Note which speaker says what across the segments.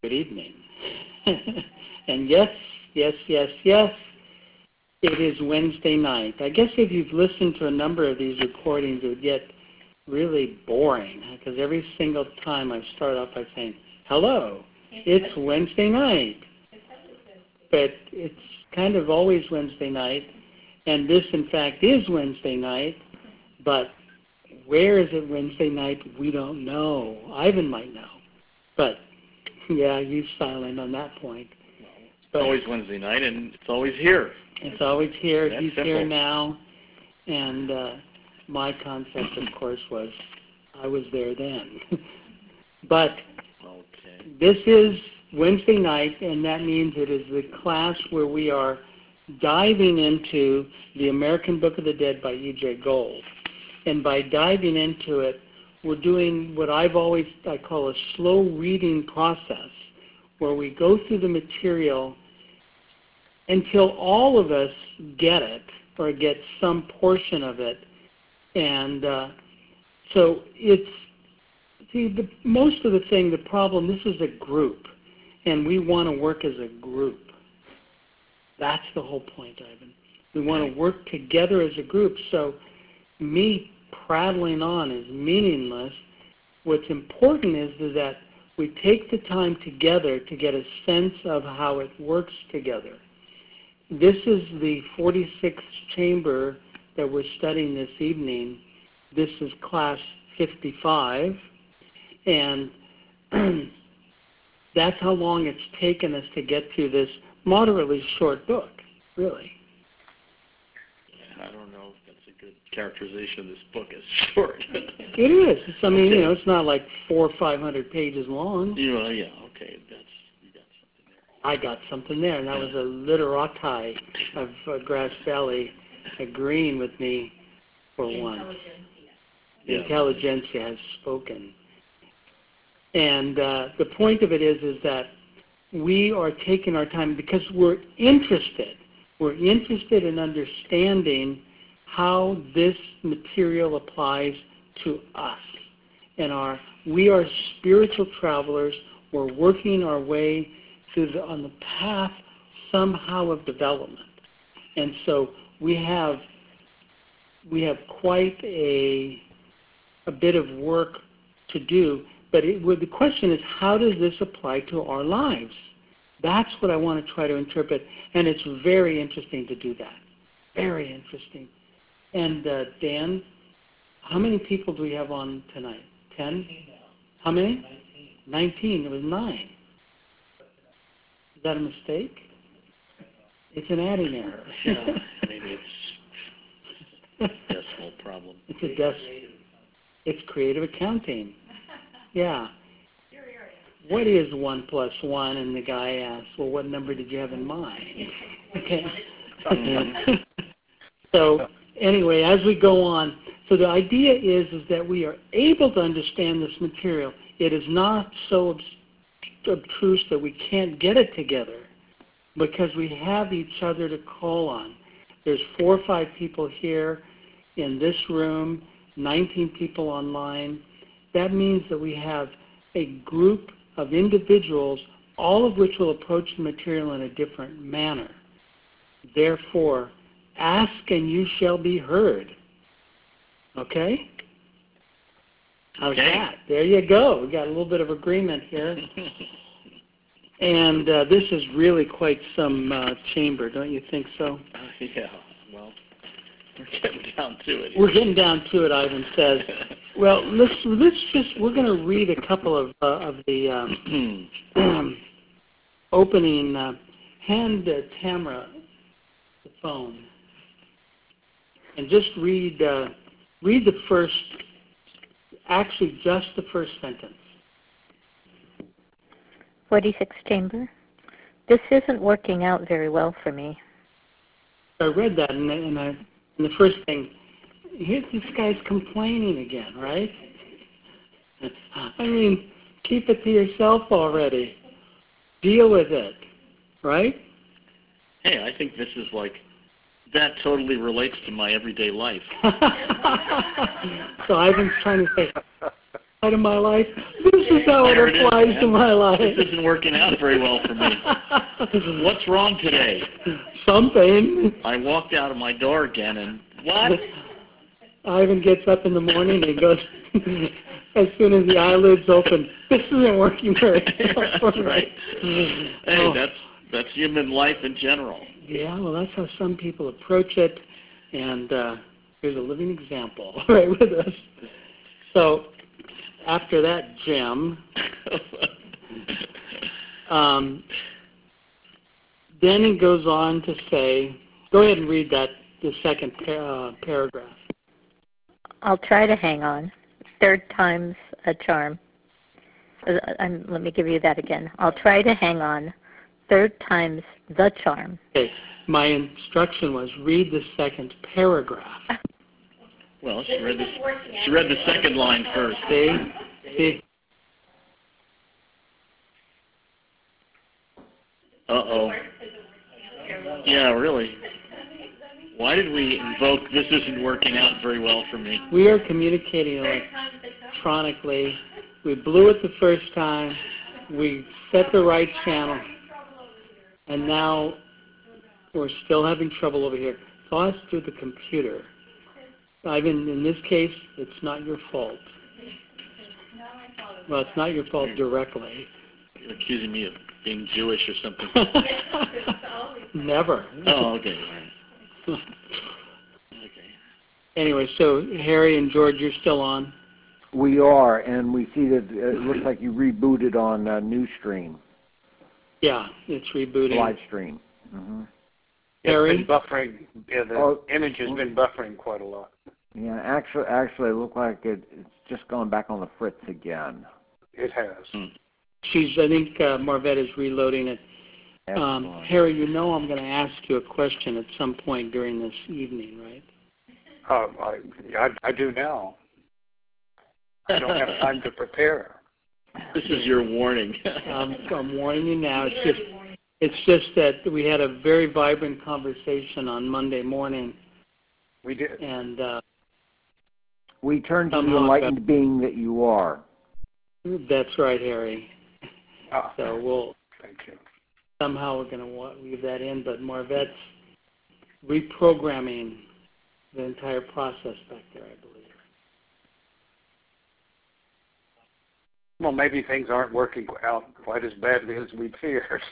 Speaker 1: Good evening. And yes, it is Wednesday night. I guess if you've listened to a number of these recordings, it would get really boring because every single time I start off by saying, hello, it's Wednesday night. But it's kind of always Wednesday night, and this, in fact, is Wednesday night, but where is it Wednesday night? We don't know. Ivan might know. But, yeah, he's silent on that point.
Speaker 2: It's always Wednesday night, and it's always here.
Speaker 1: It's always here.
Speaker 2: That's
Speaker 1: He's
Speaker 2: simple.
Speaker 1: here now. And my concept, of course, was I was there then. But This is Wednesday night, and that means it is the class where we are diving into the American Book of the Dead by E.J. Gold. And by diving into it, we're doing what I call a slow reading process, where we go through the material until all of us get it or get some portion of it. And so it's, most of the problem, this is a group, and we want to work as a group. That's the whole point, Ivan. We want to work together as a group. So me prattling on is meaningless. What's important is that we take the time together to get a sense of how it works together. This is the 46th chamber that we're studying this evening. This is class 55, and that's how long it's taken us to get through this moderately short book, really.
Speaker 2: I don't know if that's a good characterization of this book as short.
Speaker 1: It is. It's not like 400 or 500 pages long.
Speaker 2: Yeah, okay. You got something there.
Speaker 1: I got something there, and that was a literati of Grass Valley agreeing with me for once. Intelligentsia has spoken. And the point of it is that we are taking our time because we're interested. We're interested in understanding how this material applies to us. And we are spiritual travelers. We're working our way on the path somehow of development. And so we have quite a bit of work to do. But the question is, how does this apply to our lives? That's what I want to try to interpret, and it's very interesting to do that. Very interesting. And Dan, how many people do we have on tonight? 10? How many? 19. It was 9. Is that a mistake? It's an adding error.
Speaker 2: Yeah, maybe it's a decimal problem.
Speaker 1: It's creative accounting. Yeah. What is 1 plus 1? And the guy asks, well, what number did you have in mind? Okay. So anyway, as we go on, so the idea is that we are able to understand this material. It is not so obtruse that we can't get it together because we have each other to call on. There's 4 or 5 people here in this room, 19 people online. That means that we have a group of individuals, all of which will approach the material in a different manner. Therefore, ask and you shall be heard. Okay? How's that? There you go. We got a little bit of agreement here. And this is really quite some chamber, don't you think so?
Speaker 2: Yeah, well, we're getting down to it.
Speaker 1: We're getting down to it, Ivan says. Well, we're going to read a couple of the opening. Hand Tamara the phone and just read the first, actually just the first sentence.
Speaker 3: 46th chamber. This isn't working out very well for me.
Speaker 1: I read that, and the first thing, here's this guy's complaining again, right? I mean, keep it to yourself already. Deal with it, right?
Speaker 2: Hey, I think this is that totally relates to my everyday life.
Speaker 1: So Ivan's trying to say, out of my life, this is how it
Speaker 2: There it is,
Speaker 1: applies
Speaker 2: man.
Speaker 1: to my life.
Speaker 2: This isn't working out very well for me. What's wrong today?
Speaker 1: Something.
Speaker 2: I walked out of my door again, and what?
Speaker 1: Ivan gets up in the morning and goes, as soon as the eyelids open, this isn't working very well for
Speaker 2: That's
Speaker 1: me.
Speaker 2: right. Hey,
Speaker 1: Oh.
Speaker 2: that's human life in general.
Speaker 1: Yeah, well, that's how some people approach it, and here's a living example right with us. So after that gem, then it goes on to say, go ahead and read the second paragraph.
Speaker 3: I'll try to hang on. Third time's a charm. Let me give you that again. I'll try to hang on. Third time's the charm.
Speaker 1: Okay, my instruction was read the second paragraph.
Speaker 2: Well, she read the second line first.
Speaker 1: See?
Speaker 2: Uh-oh. Yeah, really. Why did we invoke this isn't working out very well for me?
Speaker 1: We are communicating electronically. We blew it the first time. We set the right channel. And now we're still having trouble over here. So it's through the computer. Ivan, in this case, it's not your fault. Well, it's not your fault directly.
Speaker 2: You're accusing me of being Jewish or something.
Speaker 1: Never.
Speaker 2: Oh, okay. All right. Okay.
Speaker 1: Anyway, so Harry and George, you're still on?
Speaker 4: We are, and we see that it looks like you rebooted on Newsstream,
Speaker 1: Yeah, it's rebooting.
Speaker 4: live stream. Mm-hmm.
Speaker 1: Harry?
Speaker 5: It's been buffering. Yeah, the image has been buffering quite a lot.
Speaker 4: Yeah, actually, it looked like it's just going back on the fritz again.
Speaker 5: It has.
Speaker 1: I think Marvette is reloading it. Harry, you know I'm going to ask you a question at some point during this evening, right?
Speaker 5: I do now. I don't have time to prepare.
Speaker 2: This is your warning.
Speaker 1: I'm warning you now. It's just that we had a very vibrant conversation on Monday morning.
Speaker 5: We did.
Speaker 1: And
Speaker 4: we turn to the enlightened being that you are.
Speaker 1: That's right, Harry. So
Speaker 5: Thank you.
Speaker 1: somehow we're going to weave that in, but Marvette's reprogramming the entire process back there, I believe.
Speaker 5: Well, maybe things aren't working out quite as badly as we feared.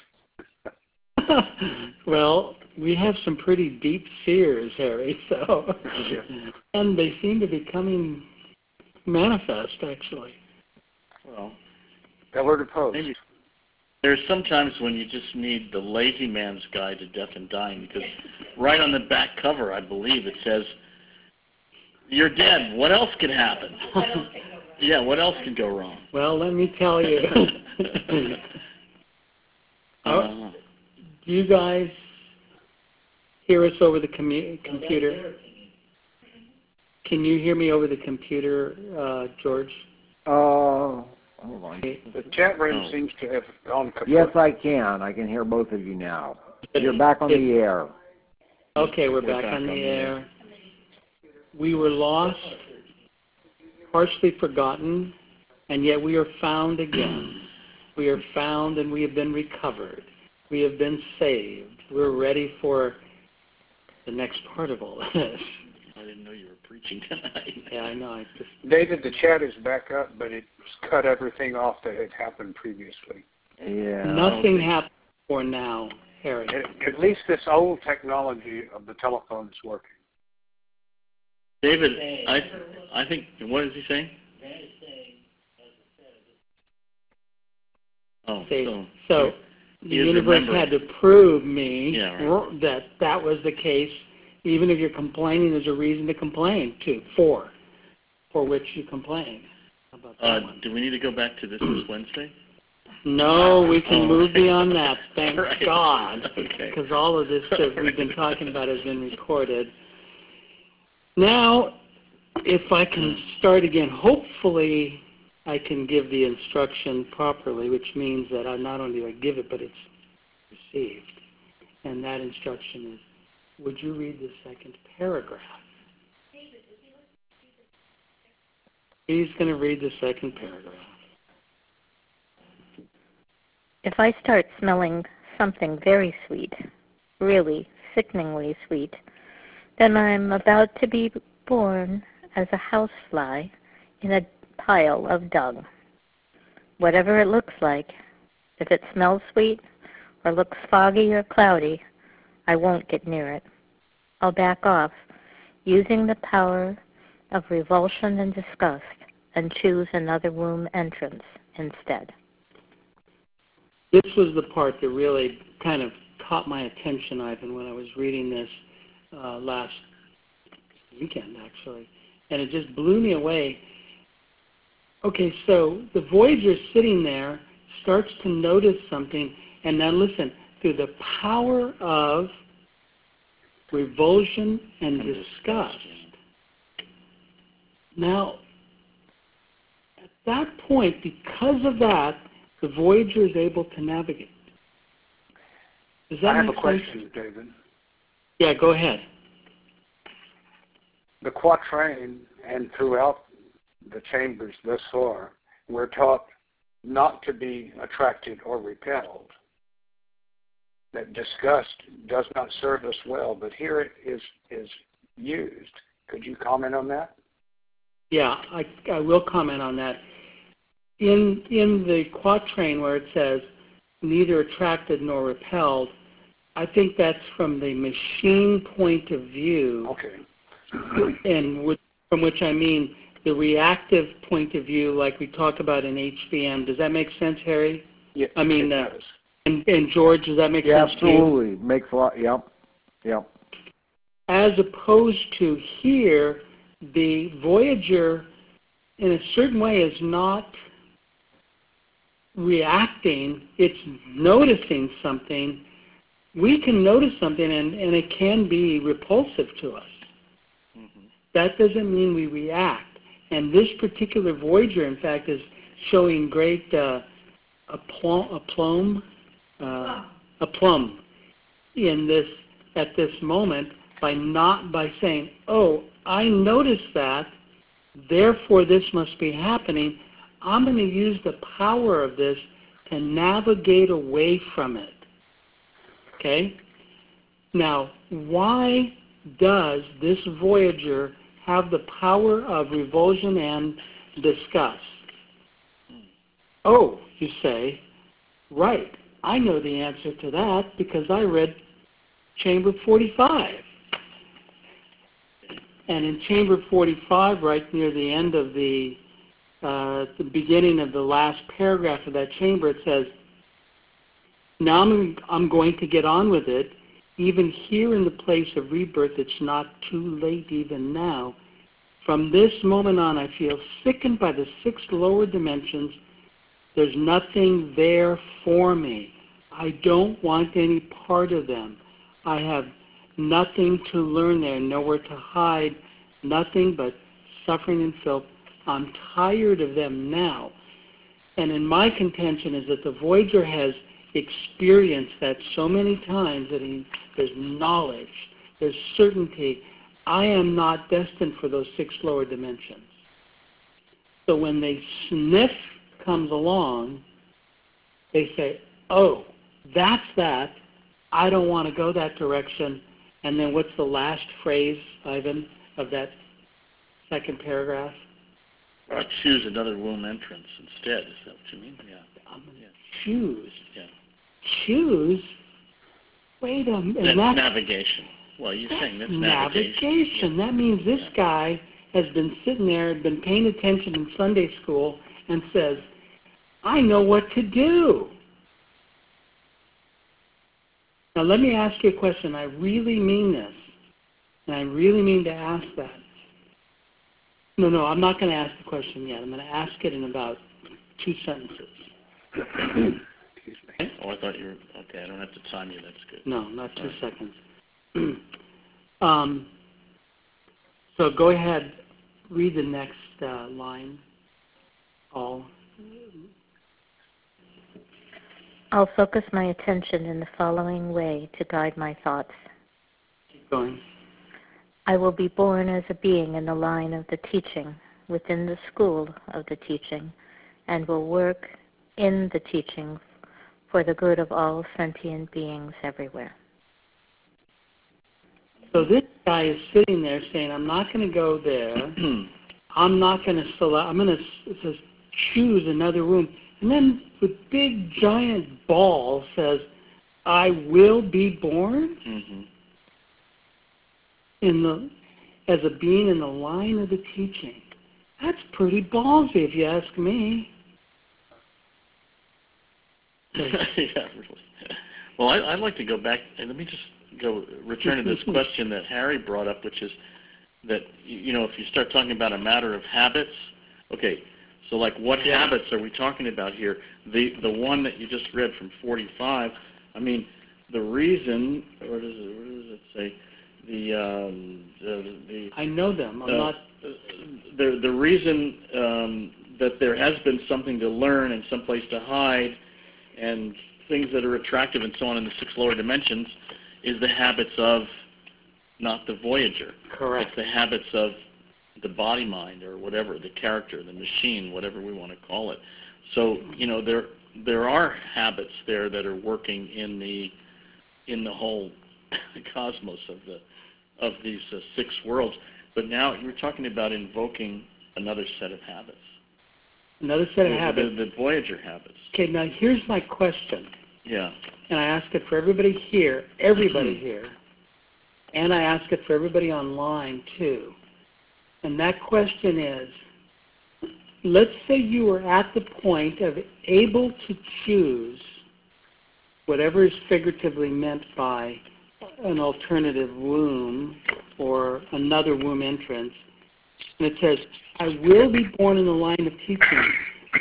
Speaker 1: Well, we have some pretty deep fears, Harry, so and they seem to be coming manifest, actually.
Speaker 2: Well,
Speaker 5: Pillar to post.
Speaker 2: maybe there's sometimes when you just need the lazy man's guide to death and dying, because right on the back cover, I believe, it says, "You're dead. What else can happen?" Yeah, what else can go wrong?
Speaker 1: Well, let me tell you. Do you guys hear us over the computer? Can you hear me over the computer, George?
Speaker 4: Hold on.
Speaker 5: The chat room seems to have gone kaput.
Speaker 4: Yes, I can. I can hear both of you now. You're back on the air.
Speaker 1: Okay, we're back on the air. We were lost, partially forgotten, and yet we are found again. We are found and we have been recovered. We have been saved. We're ready for the next part of all this.
Speaker 2: I didn't know you were preaching tonight.
Speaker 1: Yeah, I know.
Speaker 5: David, the chat is back up, but it's cut everything off that had happened previously.
Speaker 4: Yeah.
Speaker 1: Nothing happened for now, Harry.
Speaker 5: At least this old technology of the telephone is working.
Speaker 2: David, I think, what is he saying? Oh,
Speaker 1: so the universe had to prove me
Speaker 2: right.
Speaker 1: that was the case. Even if you're complaining, there's a reason to complain, for which you complain. How about that one?
Speaker 2: Do we need to go back to this Wednesday?
Speaker 1: No, we can move beyond that, thank
Speaker 2: Right.
Speaker 1: God,
Speaker 2: Okay.
Speaker 1: because all of this that we've been talking about has been recorded. Now, if I can start again, hopefully I can give the instruction properly, which means that not only do I give it, but it's received. And that instruction is, would you read the second paragraph? He's going to read the second paragraph.
Speaker 3: if I start smelling something very sweet, really sickeningly sweet, then I'm about to be born as a housefly in a pile of dung. Whatever it looks like, if it smells sweet or looks foggy or cloudy, I won't get near it. I'll back off, using the power of revulsion and disgust, and choose another womb entrance instead.
Speaker 1: This was the part that really kind of caught my attention, Ivan, when I was reading this last weekend, actually. And it just blew me away. Okay, so the Voyager sitting there starts to notice something, and now listen, through the power of revulsion and disgust. Now, at that point, because of that, the Voyager is able to navigate. Does that
Speaker 5: I have
Speaker 1: make
Speaker 5: a question, David.
Speaker 1: Yeah, go ahead.
Speaker 5: The quatrain and throughout the chambers thus far, we're taught not to be attracted or repelled. That disgust does not serve us well, but here it is used. Could you comment on that?
Speaker 1: Yeah, I will comment on that. In the quatrain where it says, neither attracted nor repelled, I think that's from the machine point of view.
Speaker 5: Okay.
Speaker 1: And from which I mean the reactive point of view, like we talk about in HBM. Does that make sense, Harry?
Speaker 5: Yeah,
Speaker 1: I mean,
Speaker 5: it does.
Speaker 1: and George, does that make sense to you?
Speaker 4: Absolutely. Makes a lot, yep.
Speaker 1: As opposed to here, the Voyager, in a certain way, is not reacting. It's noticing something. We can notice something, and it can be repulsive to us. Mm-hmm. That doesn't mean we react. And this particular Voyager, in fact, is showing great aplomb in this at this moment by saying, "Oh, I noticed that, therefore this must be happening. I'm going to use the power of this to navigate away from it." Okay? Now, why does this Voyager have the power of revulsion and disgust? Oh, you say, right. I know the answer to that because I read Chamber 45. And in Chamber 45, right near the end of the beginning of the last paragraph of that chamber, it says, "Now I'm going to get on with it. Even here in the place of rebirth, it's not too late even now. From this moment on, I feel sickened by the 6 lower dimensions. There's nothing there for me. I don't want any part of them. I have nothing to learn there, nowhere to hide, nothing but suffering and filth. I'm tired of them now." And in my contention is that the Voyager has experienced that so many times that there's knowledge, there's certainty. I am not destined for those 6 lower dimensions. So when they sniff comes along, they say, "Oh, that's that. I don't want to go that direction." And then what's the last phrase, Ivan, of that second paragraph?
Speaker 2: I choose another womb entrance instead. Is that what you mean? Yeah.
Speaker 1: Choose.
Speaker 2: Yeah.
Speaker 1: Choose? Wait a minute.
Speaker 2: That's navigation. Well, you're saying that's navigation.
Speaker 1: Yeah. That means this guy has been sitting there, been paying attention in Sunday school, and says, "I know what to do." Now, let me ask you a question. I really mean this, and I really mean to ask that. No, I'm not going to ask the question yet. I'm going to ask it in about 2 sentences.
Speaker 5: Excuse me.
Speaker 2: Oh, I thought you were, okay, I don't have to time you. That's good.
Speaker 1: No, not 2 seconds. So go ahead, read the next line.
Speaker 3: I'll focus my attention in the following way to guide my thoughts.
Speaker 1: Keep going.
Speaker 3: I will be born as a being in the line of the teaching, within the school of the teaching, and will work in the teaching for the good of all sentient beings everywhere.
Speaker 1: So this guy is sitting there saying, I'm not going to go there. I'm not going to select. I'm going to choose another room. And then with big, giant ball says, I will be born as a being in the line of the teaching. That's pretty ballsy, if you ask me.
Speaker 2: Yeah, really. Well, I'd like to go back, and let me just return to this question that Harry brought up, which is that, if you start talking about a matter of habits, okay, so like what habits are we talking about here? The one that you just read from 45, I mean, the reason, where does it say?
Speaker 1: I know them. I'm not.
Speaker 2: The reason that there has been something to learn and someplace to hide and things that are attractive and so on in the 6 lower dimensions is the habits of not the Voyager.
Speaker 1: Correct.
Speaker 2: It's the habits of the body mind or whatever, the character, the machine, whatever we want to call it. So, there are habits there that are working in the whole cosmos of these 6 worlds. But now you're talking about invoking another set of habits.
Speaker 1: Another set of habits.
Speaker 2: The Voyager habits.
Speaker 1: Okay, now here's my question.
Speaker 2: Yeah.
Speaker 1: And I ask it for everybody here, and I ask it for everybody online too. And that question is, let's say you were at the point of able to choose whatever is figuratively meant by an alternative womb or another womb entrance, and it says, I will be born in the line of teaching.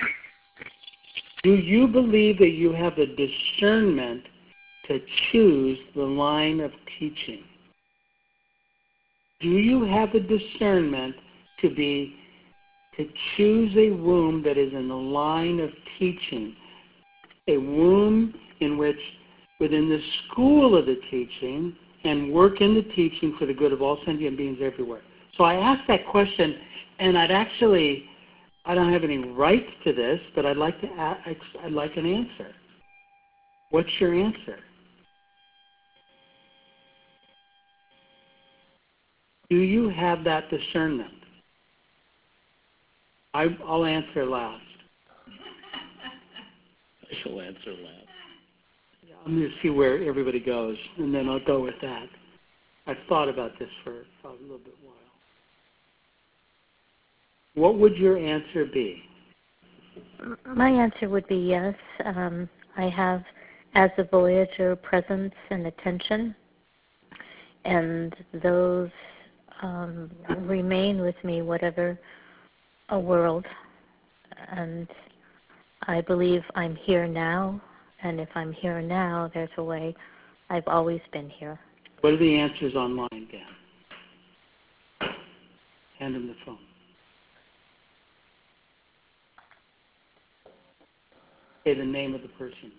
Speaker 1: Do you believe that you have the discernment to choose the line of teaching? Do you have the discernment to choose a womb that is in the line of teaching? A womb in which, within the school of the teaching, and work in the teaching for the good of all sentient beings everywhere. So I asked that question, and I don't have any right to this, but I'd like an answer. What's your answer? Do you have that discernment? I'll answer last.
Speaker 2: I shall answer last.
Speaker 1: I'm going to see where everybody goes, and then I'll go with that. I've thought about this for a little bit while. What would your answer be?
Speaker 3: My answer would be yes. I have, as a Voyager, presence and attention, and those remain with me, whatever a world. And I believe I'm here now, and if I'm here now, there's a way I've always been here.
Speaker 1: What are the answers online, Dan? Hand him the phone. Say the name of the person.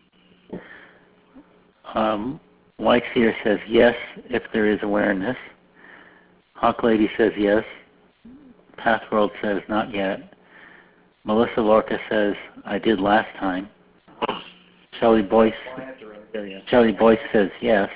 Speaker 6: White Seer says yes, if there is awareness. Hawk Lady says yes. Pathworld says not yet. Melissa Lorca says I did last time. Shelley Boyce says yes.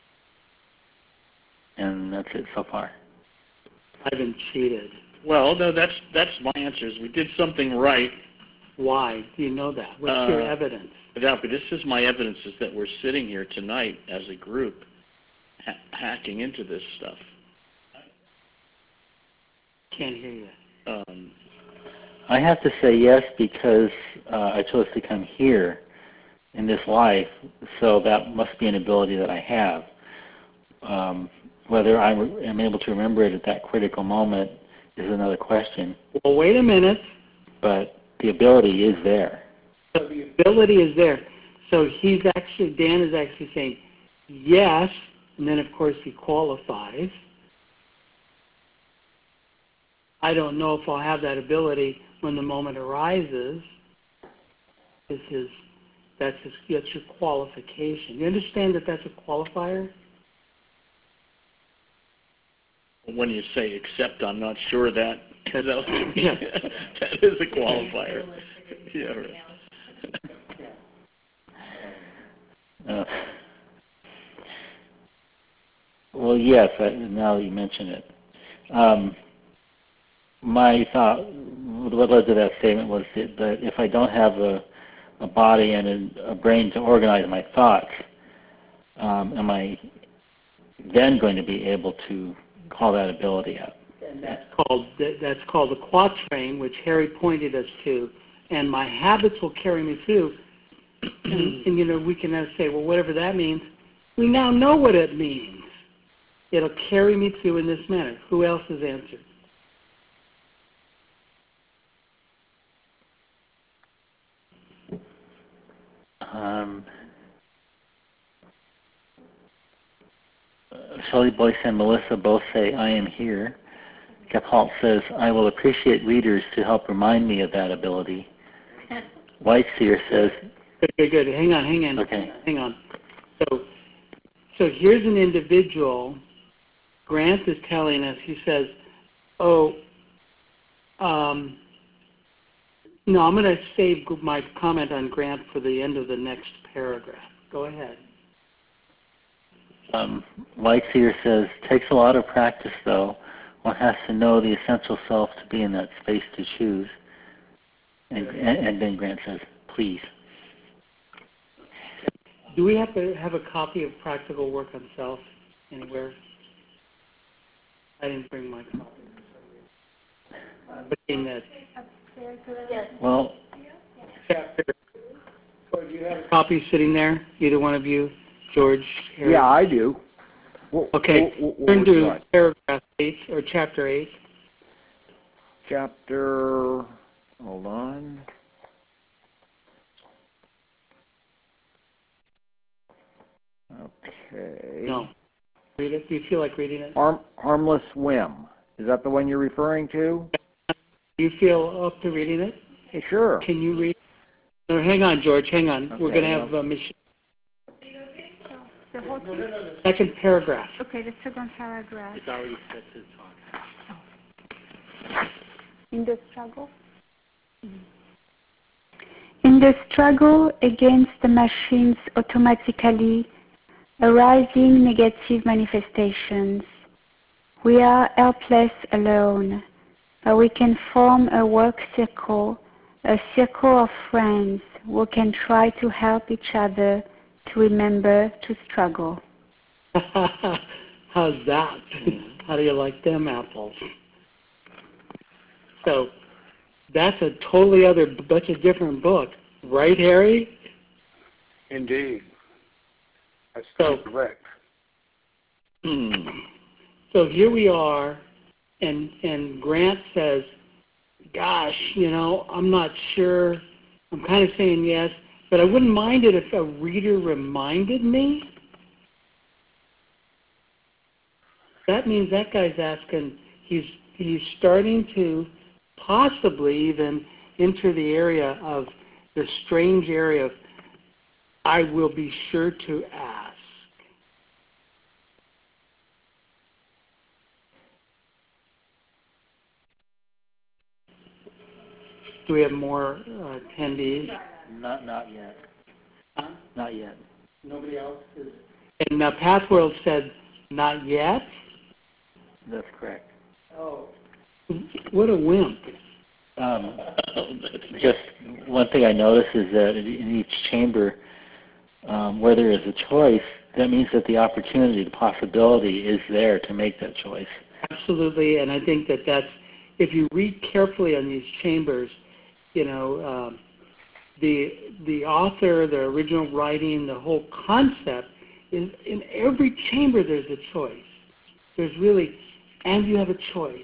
Speaker 6: And that's it so far.
Speaker 1: I've been cheated.
Speaker 2: Well, no, that's my answer. Is we did something right.
Speaker 1: Why? Do you know that? What's your evidence?
Speaker 2: Yeah, but this is my evidence, is that we're sitting here tonight as a group hacking into this stuff.
Speaker 1: Can't hear you.
Speaker 6: I have to say yes because I chose to come here in this life, so that must be an ability that I have. Whether I am able to remember it at that critical moment is another question.
Speaker 1: Well, wait a minute.
Speaker 6: But the ability is there.
Speaker 1: So the ability is there. So Dan is actually saying yes, and then of course he qualifies. I don't know if I'll have that ability when the moment arises. That's your qualification. You understand that that's a qualifier?
Speaker 2: When you say except, I'm not sure that.
Speaker 1: Yeah.
Speaker 2: That is a qualifier. Yeah. Right.
Speaker 6: Well, yes, now that you mention it. My thought, what led to that statement was that if I don't have a body and a brain to organize my thoughts, am I then going to be able to call that ability up?
Speaker 1: And that's called the quatrain, which Harry pointed us to. And my habits will carry me through. And we can now say, well, whatever that means, we now know what it means. It'll carry me through in this manner. Who else has answered?
Speaker 6: Shelley Boyce and Melissa both say, I am here. Gephardt says, I will appreciate readers to help remind me of that ability. White Seer says...
Speaker 1: Good. Hang on.
Speaker 6: Okay.
Speaker 1: Hang on. So here's an individual. Grant is telling us, he says, no, I'm going to save my comment on Grant for the end of the next paragraph. Go ahead.
Speaker 6: White Seer says, takes a lot of practice, though. One has to know the essential self to be in that space to choose. And then Grant says, please.
Speaker 1: Do we have to have a copy of Practical Work on Self anywhere? I didn't bring my copy. But in that.
Speaker 6: Well,
Speaker 1: chapter. George, you have a copy sitting there? Either one of you? George? Harry?
Speaker 4: Yeah, I do.
Speaker 1: Okay. Turn to paragraph 8 or chapter 8.
Speaker 4: Hold on. Okay.
Speaker 1: No. Read it. Do you feel like reading it?
Speaker 4: Harmless Whim. Is that the one you're referring to?
Speaker 1: Do you feel up to reading it?
Speaker 4: Hey, sure.
Speaker 1: Can you read? No, hang on, George. Hang on.
Speaker 4: Okay,
Speaker 1: We're going to have Michelle. The second paragraph.
Speaker 7: Okay, the second paragraph.
Speaker 6: it's already set to talk.
Speaker 7: In the struggle against the machine's automatically arising negative manifestations, we are helpless alone, but we can form a work circle, a circle of friends who can try to help each other to remember to struggle.
Speaker 1: How's that? How do you like them apples? So that's a totally bunch of different book, right, Harry?
Speaker 5: Indeed. That's correct.
Speaker 1: So here we are, and Grant says, gosh, I'm not sure. I'm kind of saying yes, but I wouldn't mind it if a reader reminded me. That means that guy's asking, he's starting to possibly even enter the area of the strange area of, I will be sure to ask. Do we have more attendees?
Speaker 6: Not yet.
Speaker 1: Huh?
Speaker 6: Not yet.
Speaker 1: Nobody else is. And Pathworld said, not yet?
Speaker 6: That's correct.
Speaker 1: Oh, what a wimp.
Speaker 6: Just one thing I notice is that in each chamber, where there is a choice, that means that the opportunity, the possibility is there to make that choice.
Speaker 1: Absolutely, and I think that's, if you read carefully on these chambers, the author, the original writing, the whole concept, in every chamber there's a choice. There's really, and you have a choice.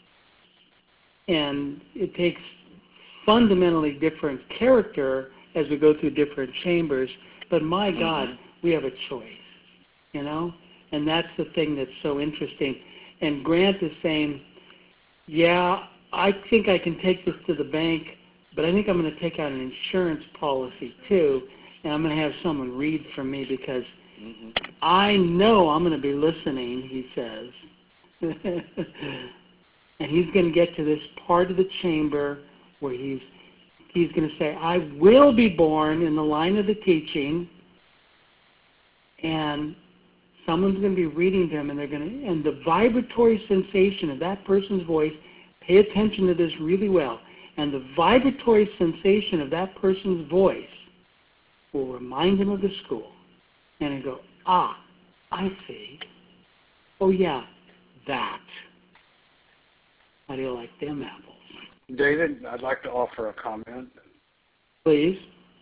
Speaker 1: And it takes fundamentally different character as we go through different chambers, but my God, we have a choice, and that's the thing that's so interesting. And Grant is saying, yeah, I think I can take this to the bank, but I think I'm going to take out an insurance policy too, and I'm going to have someone read for me because I know I'm going to be listening, he says. And he's going to get to this part of the chamber where he's going to say, I will be born in the line of the teaching, and someone's going to be reading them, and and the vibratory sensation of that person's voice, pay attention to this really well, and the vibratory sensation of that person's voice will remind them of the school. And they go, ah, I see. Oh yeah, that. How do you like them apples?
Speaker 5: David, I'd like to offer a comment.
Speaker 1: Please.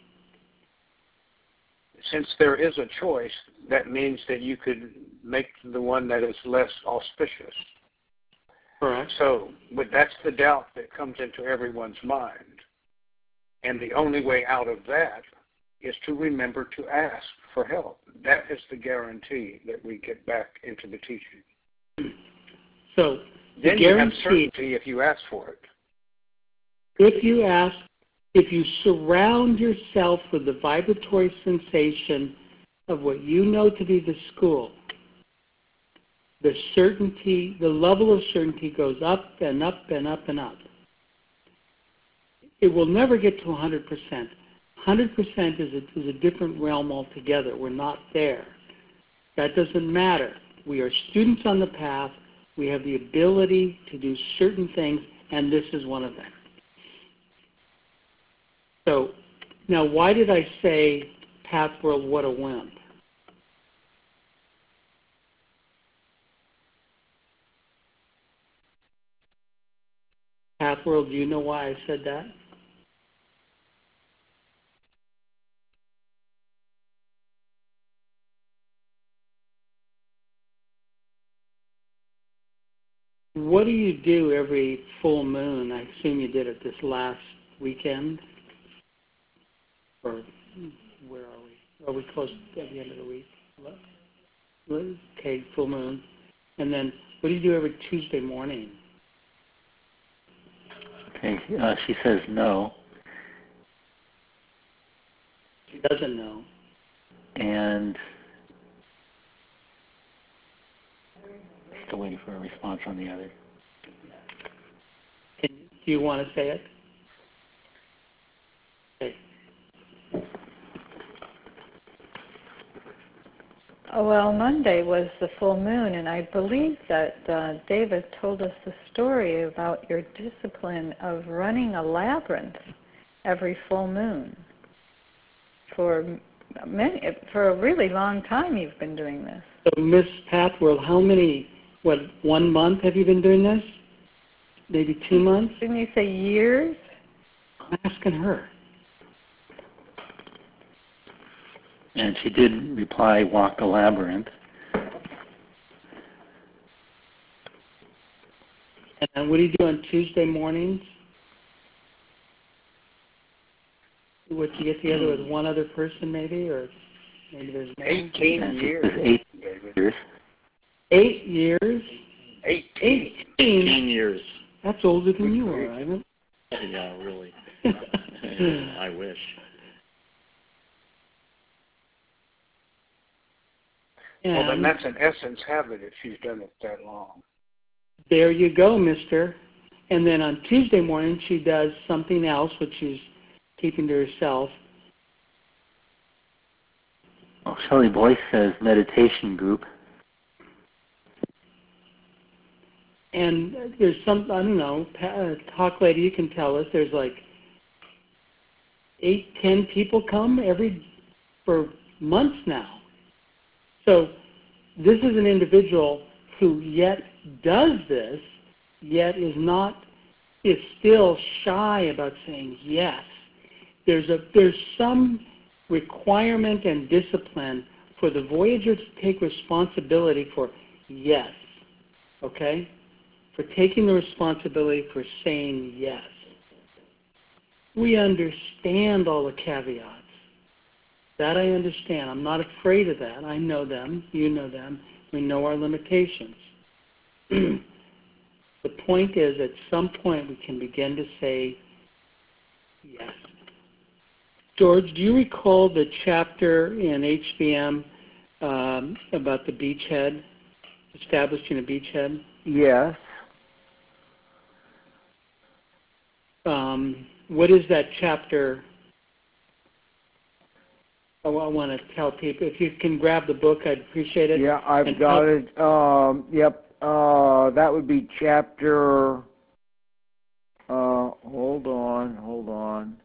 Speaker 5: Since there is a choice, that means that you could make the one that is less auspicious.
Speaker 1: Correct.
Speaker 5: So, but that's the doubt that comes into everyone's mind. And the only way out of that is to remember to ask for help. That is the guarantee that we get back into the teaching.
Speaker 1: So,
Speaker 5: then you have certainty if you ask for it.
Speaker 1: If you surround yourself with the vibratory sensation of what you know to be the school, the certainty, the level of certainty goes up and up and up and up. It will never get to 100%. 100% is a different realm altogether. We're not there. That doesn't matter. We are students on the path. We have the ability to do certain things, and this is one of them. So, now why did I say Path World, what a wimp? Path World, do you know why I said that? What do you do every full moon? I assume you did it this last weekend? Or where are we? Are we close at the end of the week? Okay, full moon. And then what do you do every Tuesday morning?
Speaker 6: Okay, she says no.
Speaker 1: She doesn't know.
Speaker 6: And still waiting for a response on the other.
Speaker 1: Do you want to say it? Okay.
Speaker 8: Well, Monday was the full moon, and I believe that David told us the story about your discipline of running a labyrinth every full moon. For a really long time you've been doing this.
Speaker 1: So, Miss Pathworld, how many, 1 month have you been doing this? Maybe 2 months?
Speaker 8: Didn't you say years?
Speaker 1: I'm asking her.
Speaker 6: And she did reply, walk the labyrinth.
Speaker 1: And what do you do on Tuesday mornings? Would you get together with one other person maybe, or maybe there's more?
Speaker 5: 18 years.
Speaker 6: 8 years.
Speaker 1: 8 years?
Speaker 2: 18 years.
Speaker 1: That's older than you are, Ivan.
Speaker 2: Yeah, really. I wish.
Speaker 5: Well, then that's an essence habit if she's done it that long.
Speaker 1: There you go, mister. And then on Tuesday morning, she does something else, which she's keeping to herself.
Speaker 6: Well, Shelley Boyce says meditation group.
Speaker 1: And there's some, I don't know, Talk Lady, you can tell us, there's like 8, 10 people come for months now. So this is an individual who yet does this, yet is still shy about saying yes. There's some requirement and discipline for the Voyager to take responsibility for yes, okay? For taking the responsibility for saying yes. We understand all the caveats. That I understand. I'm not afraid of that. I know them. You know them. We know our limitations. The point is, at some point, we can begin to say yes. George, do you recall the chapter in HBM about the beachhead, establishing a beachhead?
Speaker 4: Yes.
Speaker 1: What is that chapter? I want to tell people, if you can grab the book, I'd appreciate it.
Speaker 4: Yeah, I've got it. Yep. That would be chapter. Hold on.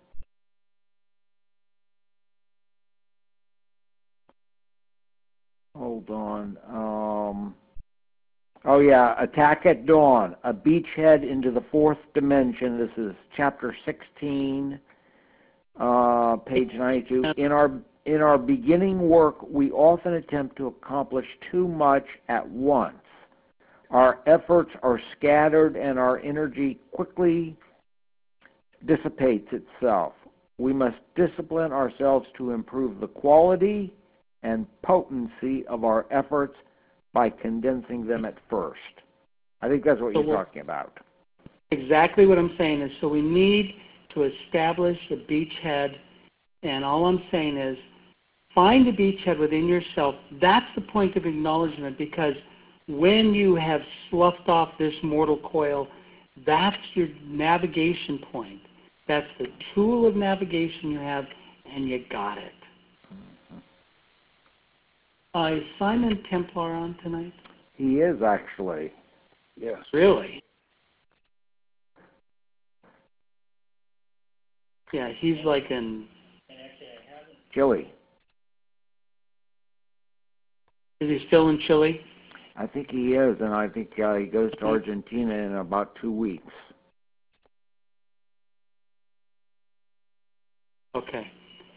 Speaker 4: Oh yeah, Attack at Dawn, a beachhead into the fourth dimension. This is chapter 16, page 92. In our beginning work, we often attempt to accomplish too much at once. Our efforts are scattered and our energy quickly dissipates itself. We must discipline ourselves to improve the quality and potency of our efforts by condensing them at first. I think that's what you're talking about.
Speaker 1: Exactly what I'm saying is, so we need to establish a beachhead, and all I'm saying is, find a beachhead within yourself. That's the point of acknowledgement, because when you have sloughed off this mortal coil, that's your navigation point. That's the tool of navigation you have, and you got it. Is Simon Templar on tonight?
Speaker 4: He is, actually.
Speaker 5: Yes.
Speaker 1: Really? Yeah, he's like in
Speaker 4: Chile.
Speaker 1: Is he still in Chile?
Speaker 4: I think he is, and I think he goes to Argentina in about 2 weeks.
Speaker 1: Okay.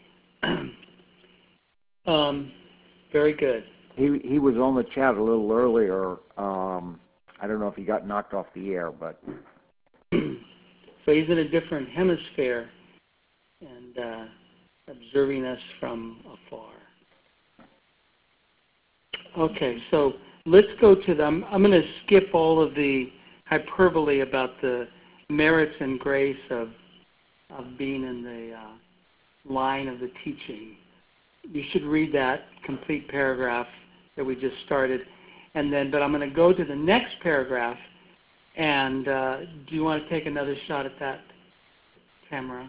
Speaker 1: Very good.
Speaker 4: He was on the chat a little earlier. I don't know if he got knocked off the air, but
Speaker 1: So he's in a different hemisphere and observing us from afar. Okay, so let's go to them. I'm going to skip all of the hyperbole about the merits and grace of being in the line of the teaching. You should read that complete paragraph that we just started, and then. But I'm going to go to the next paragraph. And do you want to take another shot at that, Tamara?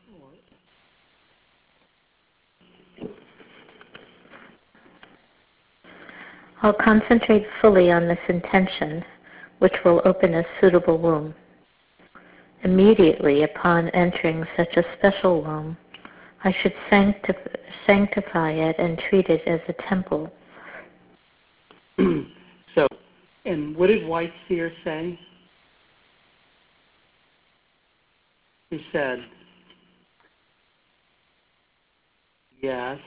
Speaker 3: I'll concentrate fully on this intention, which will open a suitable womb. Immediately upon entering such a special womb, I should sanctify it and treat it as a temple.
Speaker 1: So, and what did White Seer say? He said, yes.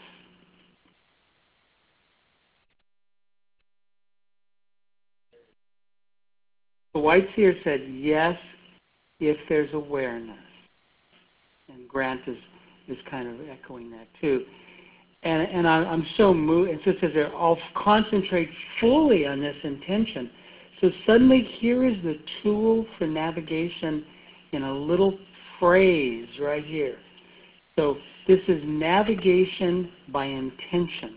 Speaker 1: The White Seer said, yes, if there's awareness. And Grant is kind of echoing that too. And I'm so moved. And so it says there, I'll concentrate fully on this intention. So suddenly here is the tool for navigation in a little phrase right here. So this is navigation by intention.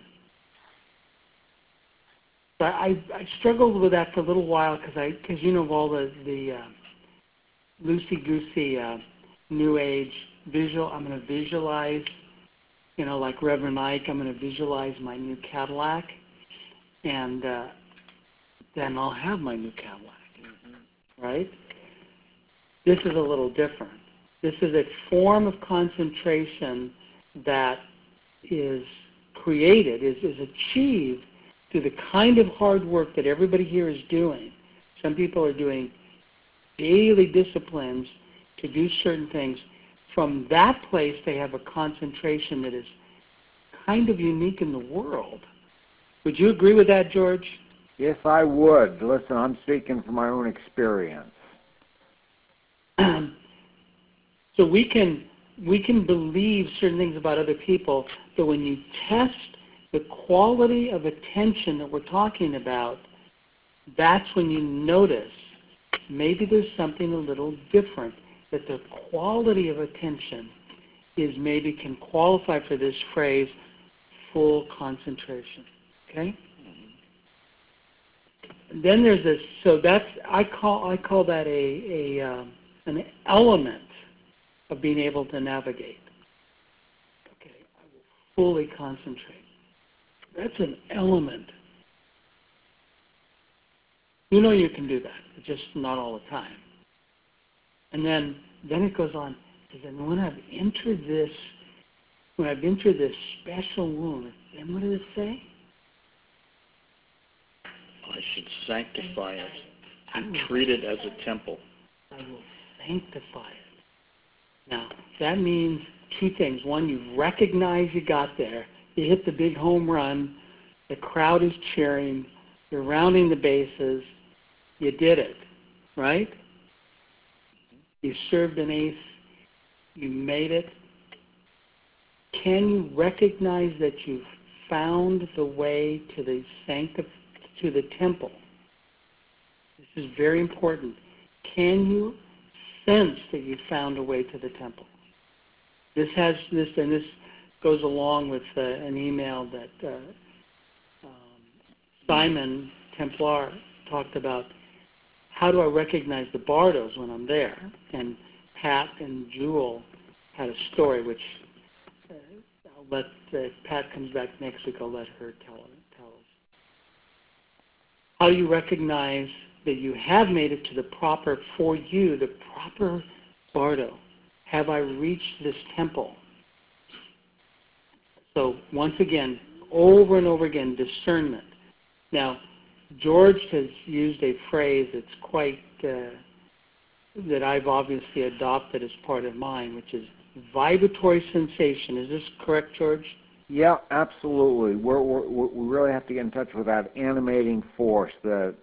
Speaker 1: So I struggled with that for a little while because you know, of all the loosey-goosey New Age visual, I'm going to visualize, you know, like Reverend Ike, I'm going to visualize my new Cadillac, and then I'll have my new Cadillac, right? This is a little different. This is a form of concentration that is created, is achieved through the kind of hard work that everybody here is doing. Some people are doing daily disciplines to do certain things. From that place, they have a concentration that is kind of unique in the world. Would you agree with that, George?
Speaker 4: yes, I would. Listen, I'm speaking from my own experience.
Speaker 1: So we can believe certain things about other people, but when you test the quality of attention that we're talking about, that's when you notice maybe there's something a little different, that the quality of attention is maybe can qualify for this phrase, full concentration. Okay? And then there's this, so that's, I call that an element of being able to navigate. Okay, I will fully concentrate. That's an element. You know you can do that, but just not all the time. And then it goes on. And when I've entered this special wound, then what does it say?
Speaker 2: I should sanctify it and treat it as a temple.
Speaker 1: I will sanctify it. Now, that means two things. One, you recognize you got there. You hit the big home run. The crowd is cheering. You're rounding the bases. You did it, right? You served an ace. You made it. Can you recognize that you've found the way to the temple? This is very important. Can you sense that you found a way to the temple? This goes along with an email that Simon Templar talked about. How do I recognize the bardos when I'm there? And Pat and Jewel had a story, which I'll let, if Pat comes back next week, I'll let her tell us. How do you recognize that you have made it to the proper bardo? Have I reached this temple? So once again, over and over again, discernment. Now, George has used a phrase that's quite, that I've obviously adopted as part of mine, which is vibratory sensation. Is this correct, George?
Speaker 4: Yeah, absolutely. We really have to get in touch with that animating force that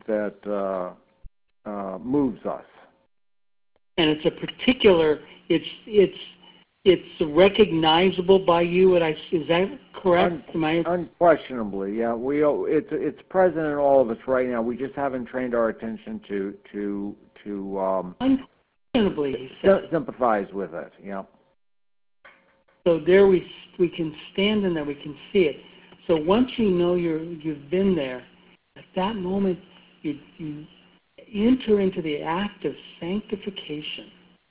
Speaker 4: moves us.
Speaker 1: And it's a particular. It's recognizable by you. Is that correct?
Speaker 4: Unquestionably, yeah. It's present in all of us right now. We just haven't trained our attention to
Speaker 1: unquestionably
Speaker 4: sympathize with it. Yeah.
Speaker 1: So there we can stand in there. We can see it. So once you know you've been there, at that moment you enter into the act of sanctification.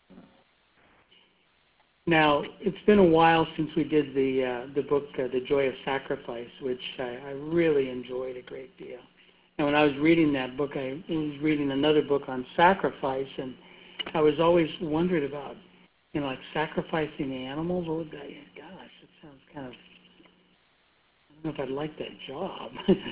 Speaker 1: Now, it's been a while since we did the book, The Joy of Sacrifice, which I really enjoyed a great deal. And when I was reading that book, I was reading another book on sacrifice, and I was always wondered about, like sacrificing animals. Oh, gosh, it sounds kind of, I don't know if I'd like that job,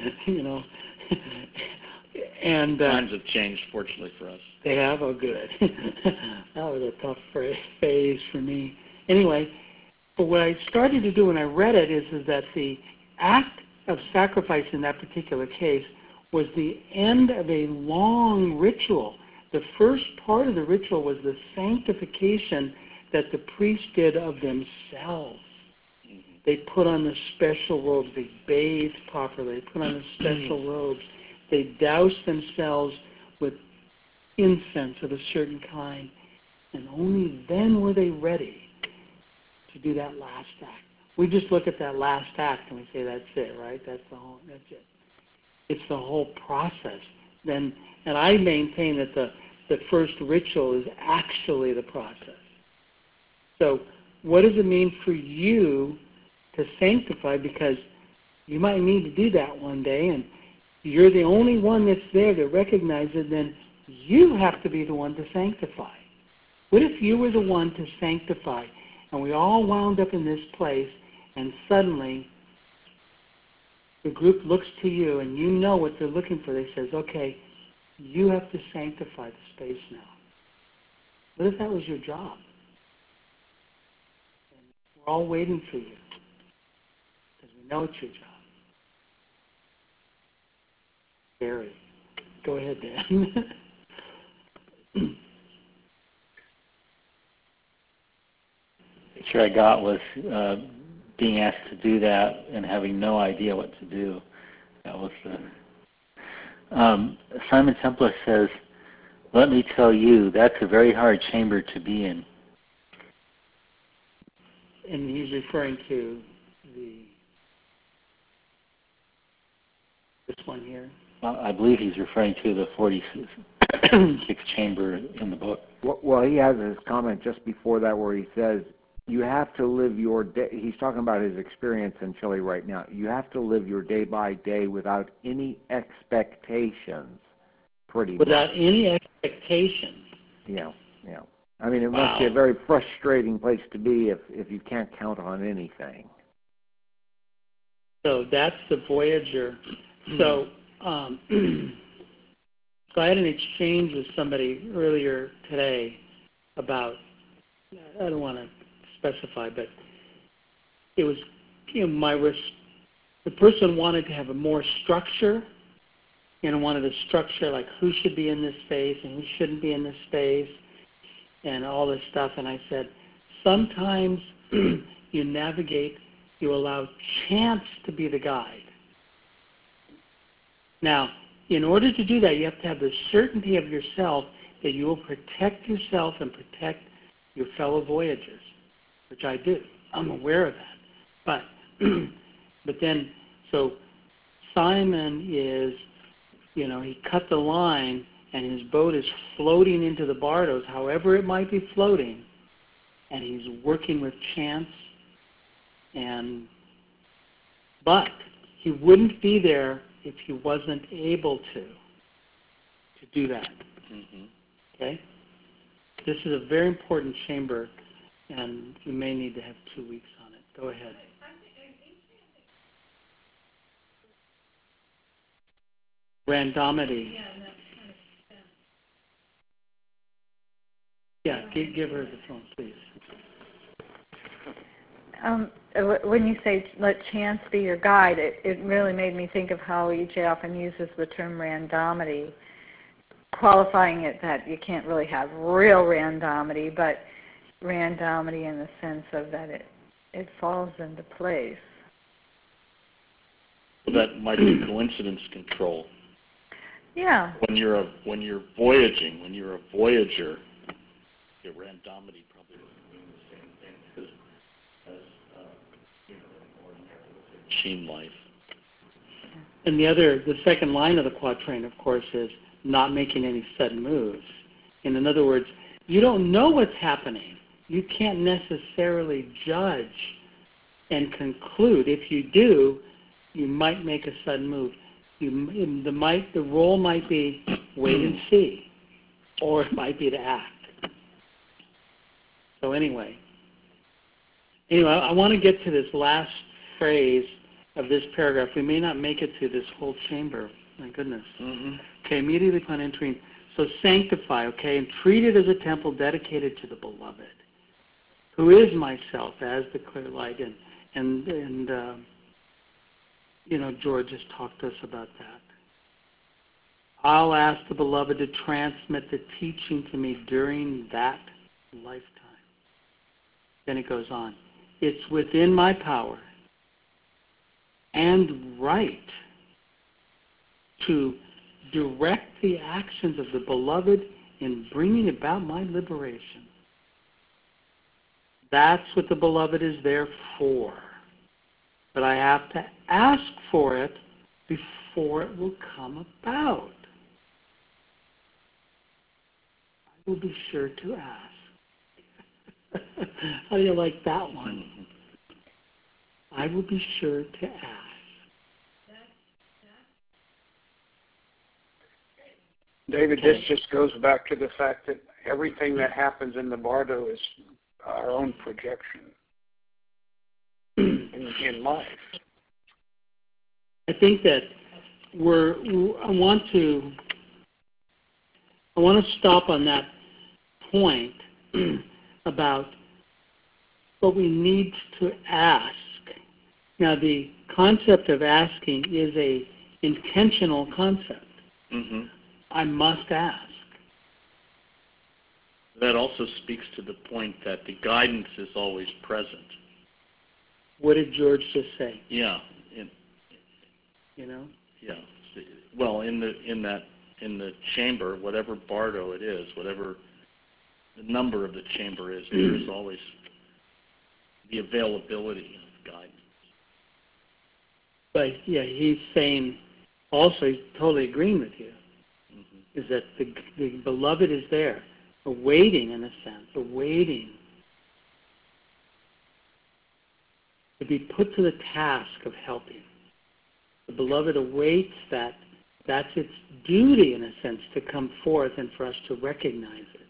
Speaker 1: And
Speaker 2: times have changed, fortunately for us.
Speaker 1: They have? Oh, good. That was a tough phase for me. Anyway, but what I started to do when I read it is that the act of sacrifice in that particular case was the end of a long ritual. The first part of the ritual was the sanctification that the priests did of themselves. They put on the special robes. They bathed properly. They put on the special robes. They doused themselves with incense of a certain kind. And only then were they ready to do that last act. We just look at that last act and we say, that's it, right? That's it. It's the whole process. And I maintain that the first ritual is actually the process. So what does it mean for you to sanctify? Because you might need to do that one day, and you're the only one that's there to recognize it, then you have to be the one to sanctify. What if you were the one to sanctify, and we all wound up in this place, and suddenly the group looks to you, and you know what they're looking for. They says, okay, you have to sanctify the space now. What if that was your job? And we're all waiting for you, because we know it's your job. Gary, go ahead, Dan.
Speaker 6: The picture I got was being asked to do that and having no idea what to do. That was Simon Templar says, let me tell you, that's a very hard chamber to be in.
Speaker 1: And he's referring to this one here.
Speaker 6: I believe he's referring to the 46th chamber in the book.
Speaker 4: Well, he has his comment just before that where he says, you have to live your day. He's talking about his experience in Chile right now. You have to live your day by day without any expectations, pretty
Speaker 1: without
Speaker 4: much.
Speaker 1: any expectations.
Speaker 4: Yeah. I mean, it must be a very frustrating place to be if you can't count on anything.
Speaker 1: So that's the Voyager. So, so I had an exchange with somebody earlier today about, I don't want to specify, but it was, the person wanted to have a more structure, wanted a structure like who should be in this space and who shouldn't be in this space and all this stuff. And I said, sometimes you navigate, you allow chance to be the guide. Now, in order to do that, you have to have the certainty of yourself that you will protect yourself and protect your fellow voyagers, which I do. I'm aware of that. But then, so Simon is, he cut the line and his boat is floating into the Bardos, however it might be floating, and he's working with chance. But he wouldn't be there if he wasn't able to do that.
Speaker 2: Mm-hmm.
Speaker 1: Okay? This is a very important chamber, and you may need to have 2 weeks on it. Go ahead. Randomity. Yeah, give her the phone, please.
Speaker 8: When you say let chance be your guide, it really made me think of how EJ often uses the term randomity, qualifying it that you can't really have real randomity, but randomity in the sense of that it falls into place.
Speaker 2: That might be coincidence control.
Speaker 8: Yeah.
Speaker 2: When you're voyaging, when you're a voyager, your randomity probably doesn't mean the same thing as machine life.
Speaker 1: And the second line of the quatrain, of course, is not making any sudden moves. And in other words, you don't know what's happening. You can't necessarily judge and conclude. If you do, you might make a sudden move. The role might be wait and see, or it might be to act. So anyway, I want to get to this last phrase of this paragraph. We may not make it through this whole chamber. My goodness.
Speaker 2: Mm-hmm.
Speaker 1: Okay, immediately upon entering. So sanctify, okay, and treat it as a temple dedicated to the Beloved, who is myself as the clear light. And George has talked to us about that. I'll ask the Beloved to transmit the teaching to me during that lifetime. Then it goes on. It's within my power and right to direct the actions of the Beloved in bringing about my liberation. That's what the Beloved is there for. But I have to ask for it before it will come about. I will be sure to ask. How do you like that one? I will be sure to ask.
Speaker 5: David, this just goes back to the fact that everything that happens in the Bardo is our own projection in life.
Speaker 1: I think that I want to stop on that point about what we need to ask. Now, the concept of asking is a intentional concept.
Speaker 2: Mm-hmm.
Speaker 1: I must ask.
Speaker 2: That also speaks to the point that the guidance is always present.
Speaker 1: What did George just say?
Speaker 2: Yeah. Yeah. Well, in the chamber, whatever Bardo it is, whatever the number of the chamber is, there is always the availability of guidance.
Speaker 1: But yeah, he's saying also, he's totally agreeing with you, is that the Beloved is there, awaiting, in a sense, awaiting to be put to the task of helping. The beloved awaits that. That's its duty, in a sense, to come forth and for us to recognize it.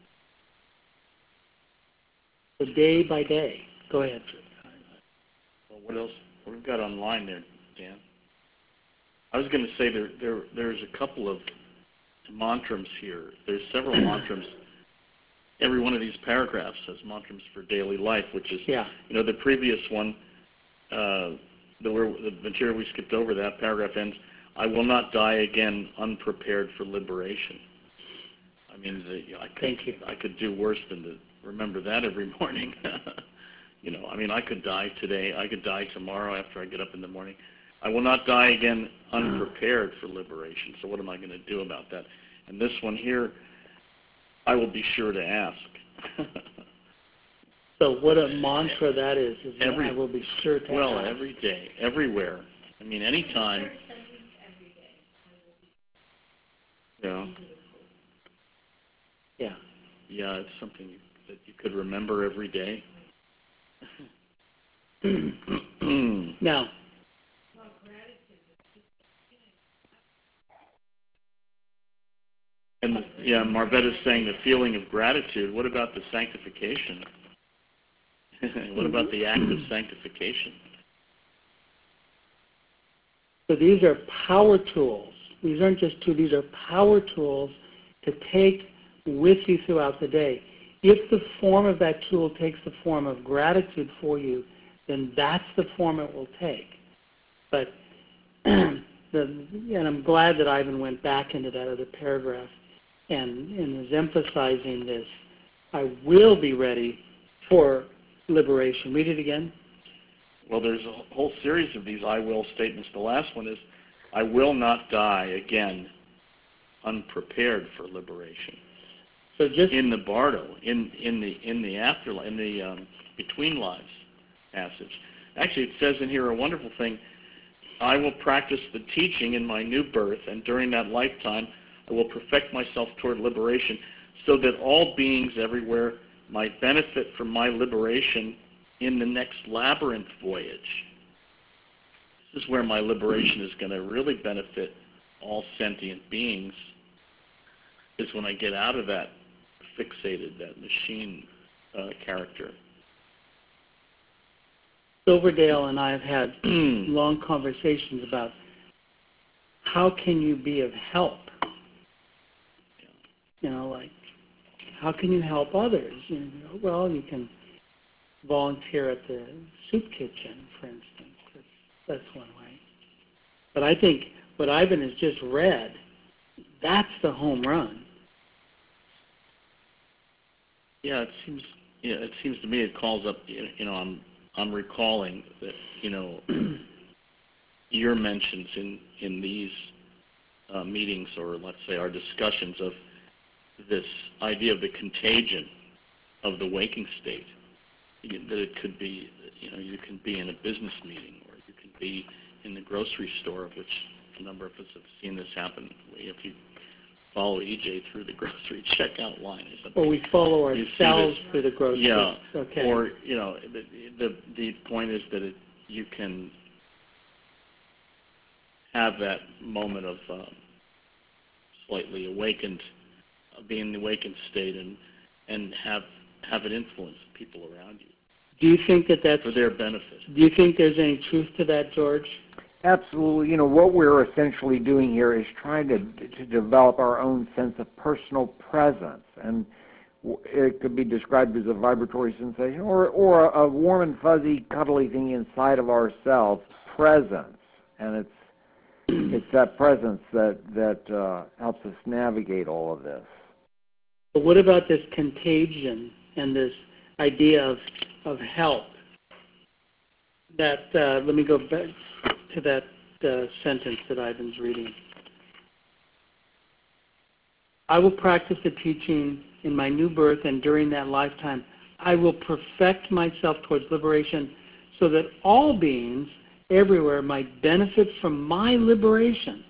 Speaker 1: So day by day. Go ahead.
Speaker 2: Well, what else? What have we got online there, Dan? I was going to say there's a couple of mantrams here. There's several mantrams. Every one of these paragraphs has mantrams for daily life, which is, the previous one, the material we skipped over, that paragraph ends, I will not die again unprepared for liberation. I mean, I could do worse than to remember that every morning. I mean, I could die today. I could die tomorrow after I get up in the morning. I will not die again unprepared for liberation. So what am I going to do about that? And this one here, I will be sure to ask.
Speaker 1: So what a mantra that is I will be sure to ask.
Speaker 2: Well, every day, everywhere. I mean, anytime. Yeah.
Speaker 1: Yeah.
Speaker 2: Yeah, it's something that you could remember every day.
Speaker 1: Now,
Speaker 2: and Marvetta's saying the feeling of gratitude. What about the sanctification? What about the act of sanctification?
Speaker 1: So these are power tools. These aren't just tools. These are power tools to take with you throughout the day. If the form of that tool takes the form of gratitude for you, then that's the form it will take. But and I'm glad that Ivan went back into that other paragraph and is emphasizing this. I will be ready for liberation. Read it again.
Speaker 2: Well, there's a whole series of these I will statements. The last one is, I will not die again unprepared for liberation.
Speaker 1: So just
Speaker 2: in the Bardo, in the afterlife, in the between lives passage. Actually, it says in here a wonderful thing. I will practice the teaching in my new birth, and during that lifetime, I will perfect myself toward liberation, so that all beings everywhere might benefit from my liberation in the next labyrinth voyage. This is where my liberation is going to really benefit all sentient beings, is when I get out of that fixated, that machine character.
Speaker 1: Silverdale and I have had long conversations about how can you be of help? Like, how can you help others? Well, you can volunteer at the soup kitchen, for instance. That's one way. But I think what Ivan has just read, that's the home run.
Speaker 2: Yeah, it seems to me it calls up. I'm recalling that your mentions in these meetings, or let's say our discussions of this idea of the contagion of the waking state. That it could be, you can be in a business meeting, or you can be in the grocery store, which a number of us have seen this happen. If you follow EJ through the grocery checkout line or something.
Speaker 1: Or we follow ourselves through the grocery.
Speaker 2: Yeah.
Speaker 1: Okay.
Speaker 2: Or the point is that you can have that moment of slightly awakened, being in the awakened state, and have it influence people around you.
Speaker 1: Do you think that's
Speaker 2: for their benefit?
Speaker 1: Do you think there's any truth to that, George?
Speaker 4: Absolutely. What we're essentially doing here is trying to develop our own sense of personal presence, and it could be described as a vibratory sensation, or a warm and fuzzy, cuddly thing inside of ourselves, presence, and it's that presence that helps us navigate all of this.
Speaker 1: But what about this contagion and this idea of help? That let me go back to that sentence that Ivan's reading. I will practice the teaching in my new birth, and during that lifetime, I will perfect myself towards liberation, so that all beings everywhere might benefit from my liberation.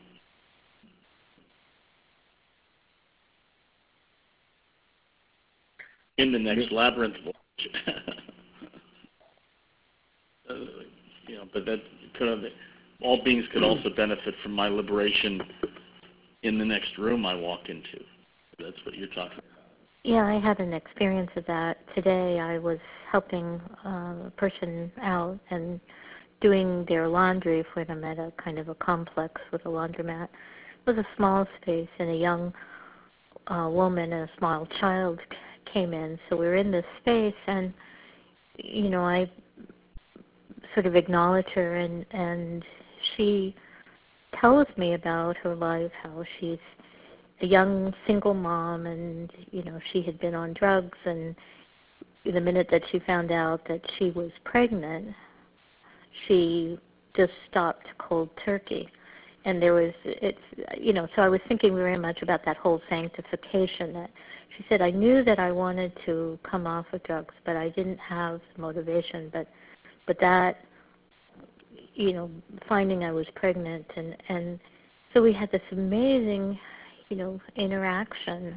Speaker 2: In the next labyrinth voyage. You know, but that could have, all beings could also benefit from my liberation in the next room I walk into. That's what you're talking about.
Speaker 3: Yeah, I had an experience of that. Today I was helping a person out and doing their laundry for them at a kind of a complex with a laundromat. It was a small space, and a young woman and a small child came in. So we were in this space, and, you know, I sort of acknowledged her, and she tells me about her life, how she's a young single mom, and, you know, she had been on drugs, and the minute that she found out that she was pregnant, she just stopped cold turkey. And there was, it's, you know, so I was thinking very much about that whole sanctification. That she said, I knew that I wanted to come off of drugs, but I didn't have motivation. But that, you know, finding I was pregnant, and so we had this amazing, you know, interaction.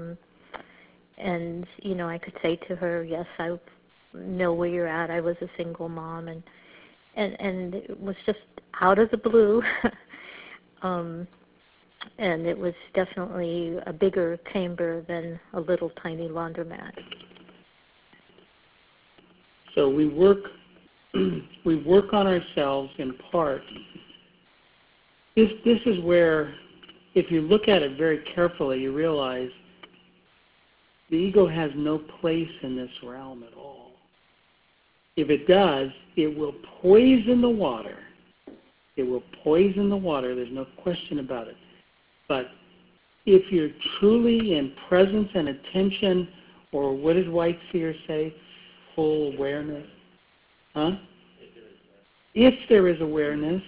Speaker 3: And, you know, I could say to her, yes, I know where you're at. I was a single mom, and it was just out of the blue. And it was definitely a bigger chamber than a little tiny laundromat.
Speaker 1: So we work on ourselves in part. This is where, if you look at it very carefully, you realize the ego has no place in this realm at all. If it does, it will poison the water. It will poison the water, there's no question about it. But if you're truly in presence and attention, or what did White Seer say? Full awareness? Huh? If there is awareness,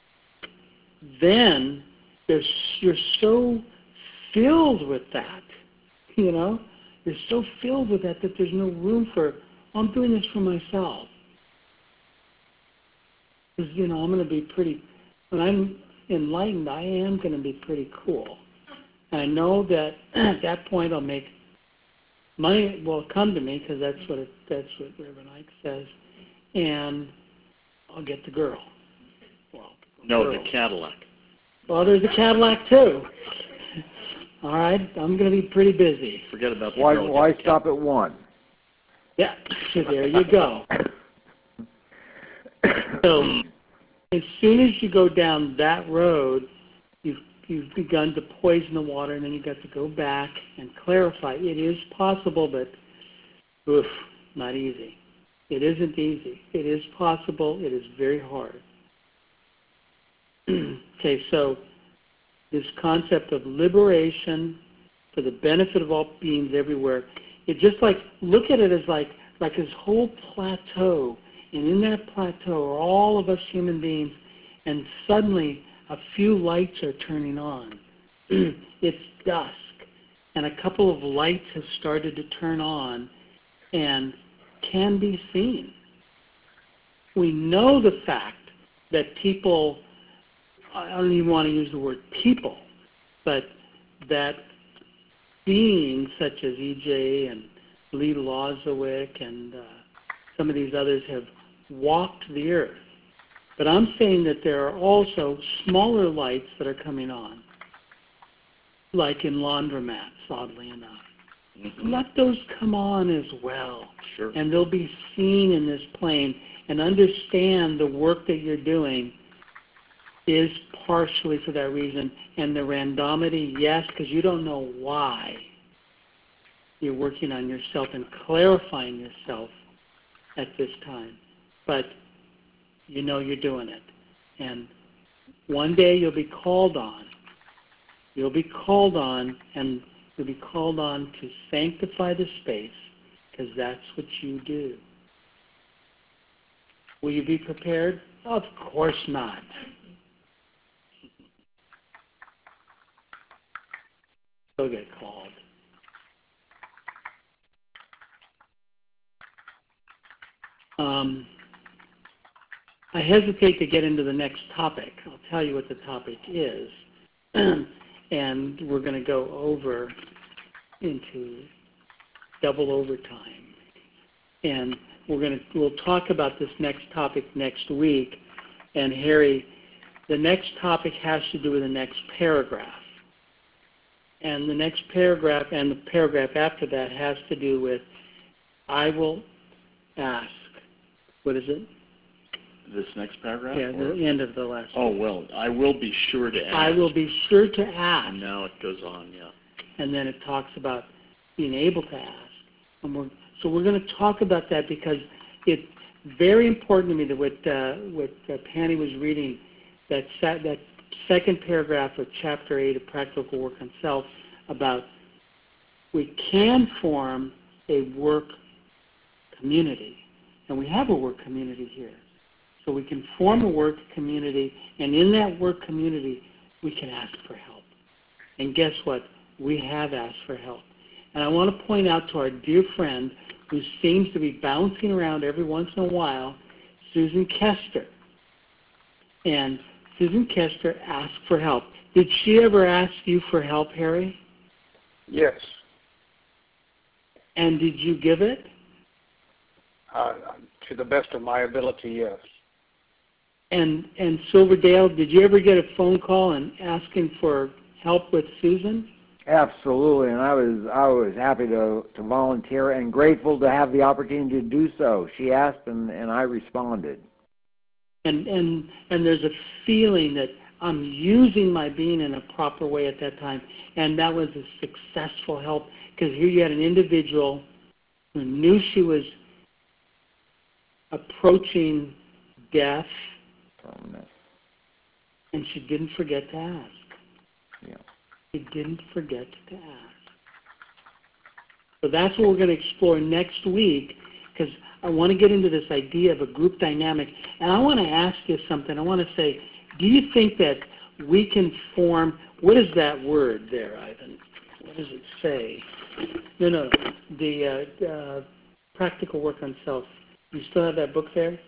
Speaker 1: then you're so filled with that, you know? You're so filled with that there's no room for, I'm doing this for myself. Because, you know, I'm going to be pretty, when I'm enlightened, I am going to be pretty cool. And I know that at that point I'll make, money will come to me, because that's what Reverend Ike says, and I'll get the girl. Well,
Speaker 2: no, the Cadillac.
Speaker 1: Well, there's the Cadillac too. All right, I'm going to be pretty busy.
Speaker 2: Forget about the girl.
Speaker 4: Why stop at one?
Speaker 1: Yeah, so there you go. So as soon as you go down that road, you've begun to poison the water, and then you've got to go back and clarify. It is possible, but oof, not easy. It isn't easy. It is possible. It is very hard. Okay, so this concept of liberation for the benefit of all beings everywhere, it just like, look at it as like this whole plateau, and in that plateau are all of us human beings, and suddenly a few lights are turning on. It's dusk, and a couple of lights have started to turn on and can be seen. We know the fact that people, I don't even want to use the word people, but that beings such as E.J. and Lee Lozowick and some of these others have walked the earth. But I'm saying that there are also smaller lights that are coming on, like in laundromats, oddly enough. Mm-hmm. Let those come on as well.
Speaker 2: Sure.
Speaker 1: And they'll be seen in this plane, and understand the work that you're doing is partially for that reason. And the randomity, yes, because you don't know why you're working on yourself and clarifying yourself at this time. But you know you're doing it. And one day you'll be called on. You'll be called on, and you'll be called on to sanctify the space, because that's what you do. Will you be prepared? Of course not. You'll get called. I hesitate to get into the next topic. I'll tell you what the topic is. And we're going to go over into double overtime. And we'll talk about this next topic next week. And Harry, the next topic has to do with the next paragraph. And the next paragraph and the paragraph after that has to do with, I will ask. What is it?
Speaker 2: This next paragraph?
Speaker 1: Yeah, the end of the last.
Speaker 2: Oh, well, I will be sure to ask.
Speaker 1: I will be sure to ask.
Speaker 2: And now it goes on, yeah.
Speaker 1: And then it talks about being able to ask. And so we're going to talk about that because it's very important to me that what Penny was reading, that second paragraph of Chapter 8 of Practical Work on Self, about we can form a work community. And we have a work community here. So we can form a work community, and in that work community, we can ask for help. And guess what? We have asked for help. And I want to point out to our dear friend who seems to be bouncing around every once in a while, Susan Kester. And Susan Kester asked for help. Did she ever ask you for help, Harry?
Speaker 5: Yes.
Speaker 1: And did you give it?
Speaker 5: To the best of my ability, yes.
Speaker 1: And Silverdale, did you ever get a phone call and asking for help with Susan?
Speaker 4: Absolutely, and I was happy to volunteer and grateful to have the opportunity to do so. She asked, and I responded.
Speaker 1: And there's a feeling that I'm using my being in a proper way at that time, and that was a successful help because here you had an individual who knew she was approaching death, and she didn't forget to ask.
Speaker 4: Yeah.
Speaker 1: She didn't forget to ask. So that's what we're going to explore next week, because I want to get into this idea of a group dynamic, and I want to ask you something. I want to say, do you think that we can form, what is that word there, Ivan? What does it say? No, the Practical Work on Self. You still have that book there?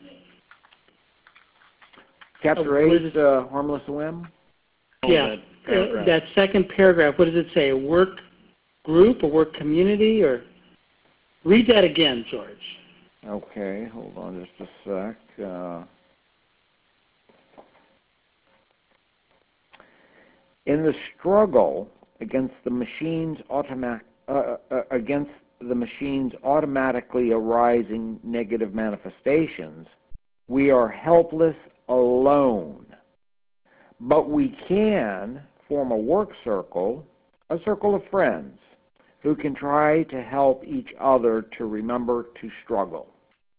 Speaker 4: Chapter 8, Harmless Whim?
Speaker 1: Yeah, that second paragraph, what does it say? A work group, a work community, or? Read that again, George.
Speaker 4: Okay, hold on just a sec. In the struggle against the machine's automatically arising negative manifestations, we are helpless alone. But we can form a work circle, a circle of friends, who can try to help each other to remember to struggle.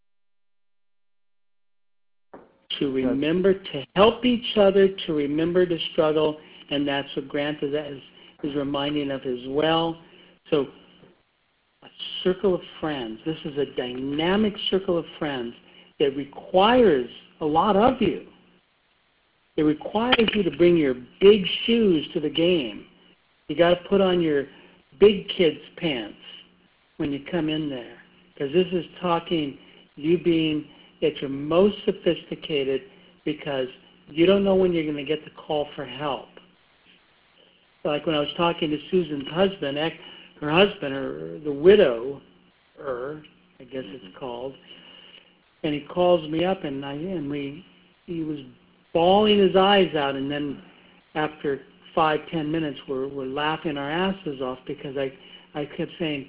Speaker 1: To remember to help each other to remember to struggle, and that's what Grant is reminding of as well. So a circle of friends. This is a dynamic circle of friends that requires a lot of you. It requires you to bring your big shoes to the game. You got to put on your big kid's pants when you come in there, because this is talking you being at your most sophisticated, because you don't know when you're going to get the call for help. Like when I was talking to Susan's husband, her husband, or the widow, I guess it's called, and he calls me up, and he was bawling his eyes out, and then after 5-10 minutes we're laughing our asses off because I kept saying,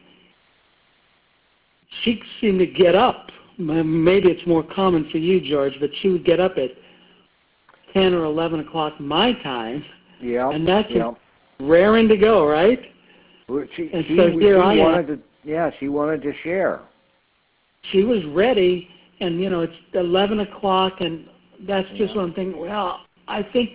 Speaker 1: she seemed to get up. Maybe it's more common for you, George, but she would get up at 10 or 11 o'clock my time, and that's raring to go, right?
Speaker 4: She wanted to share.
Speaker 1: She was ready, and it's 11 o'clock, and that's just what I'm thinking. Well, I think,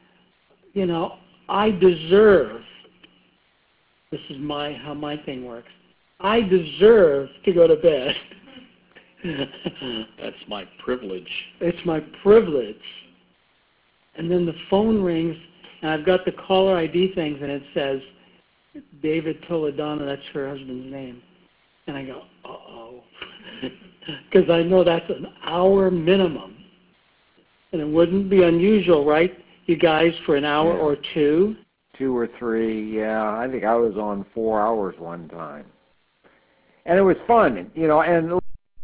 Speaker 1: I deserve. This is how my thing works. I deserve to go to bed.
Speaker 2: That's my privilege.
Speaker 1: It's my privilege. And then the phone rings, and I've got the caller ID things, and it says, David Toledano, that's her husband's name. And I go, uh-oh. Because I know that's an hour minimum. And it wouldn't be unusual, right, you guys, for an hour or two?
Speaker 4: 2 or 3, yeah. I think I was on 4 hours one time. And it was fun, and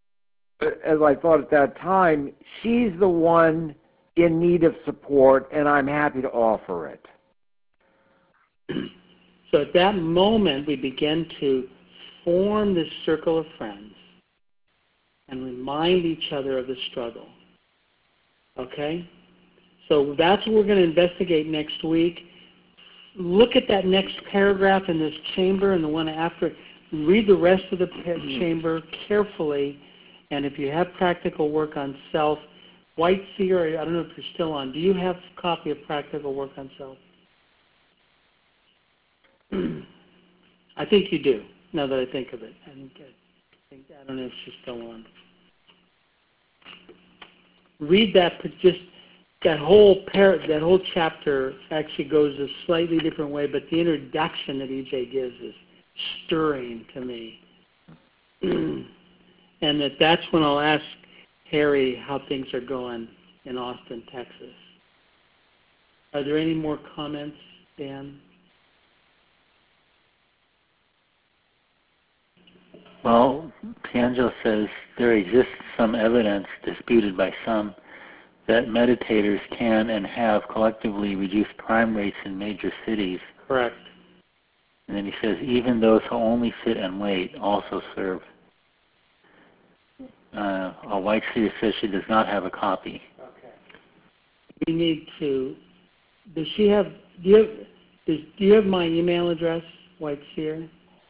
Speaker 4: as I thought at that time, she's the one in need of support, and I'm happy to offer it.
Speaker 1: So at that moment, we begin to form this circle of friends and remind each other of the struggle. Okay? So that's what we're going to investigate next week. Look at that next paragraph in this chamber and the one after. Read the rest of the chamber carefully. And if you have practical work on self, White Seer, I don't know if you're still on, do you have a copy of Practical Work on Self? I think you do, now that I think of it. I don't know if she's still on. Read that, just that whole chapter actually goes a slightly different way, but the introduction that EJ gives is stirring to me. And that's when I'll ask Harry how things are going in Austin, Texas. Are there any more comments, Dan?
Speaker 6: Well, Pianjo says there exists some evidence, disputed by some, that meditators can and have collectively reduced crime rates in major cities.
Speaker 1: Correct.
Speaker 6: And then he says even those who only sit and wait also serve. A White Seer says she does not have a copy.
Speaker 1: Okay. We need to. Does she have? Do you have my email address, White Seer?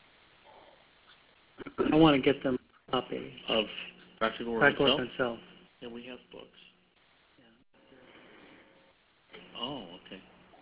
Speaker 1: I want to get them a copy
Speaker 2: of Practical Work
Speaker 1: on Self.
Speaker 2: Yeah, we have books. Yeah. Oh, okay.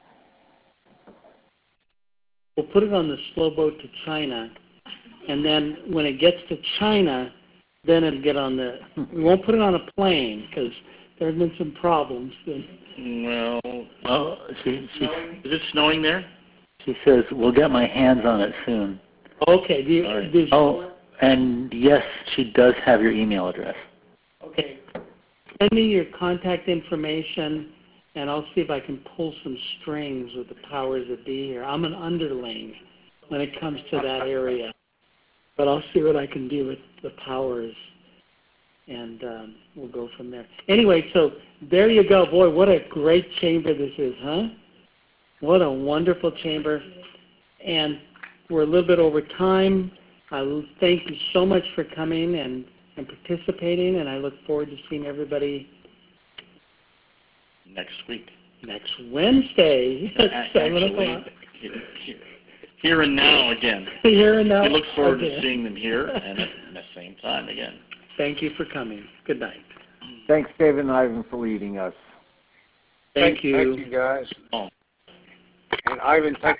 Speaker 1: We'll put it on the slow boat to China, and then when it gets to China, then it'll get on the. We won't put it on a plane because there have been some problems.
Speaker 2: Well,
Speaker 6: is
Speaker 2: it snowing there?
Speaker 6: She says we'll get my hands on it soon.
Speaker 1: Okay.
Speaker 6: And yes, she does have your email address.
Speaker 1: Okay. Send me your contact information, and I'll see if I can pull some strings with the powers that be here. I'm an underling when it comes to that area, but I'll see what I can do with the powers, and we'll go from there. Anyway, so there you go. Boy, what a great chamber this is, huh? What a wonderful chamber. And we're a little bit over time. I thank you so much for coming and participating, and I look forward to seeing everybody
Speaker 2: next week.
Speaker 1: Next Wednesday at 7 o'clock.
Speaker 2: Here and now again.
Speaker 1: Here and now.
Speaker 2: We look forward to seeing them here and at the same time again.
Speaker 1: Thank you for coming. Good night.
Speaker 4: Thanks, David and Ivan, for leading us.
Speaker 1: Thank you.
Speaker 5: Thank you, guys.
Speaker 2: Oh.
Speaker 5: And Ivan, thank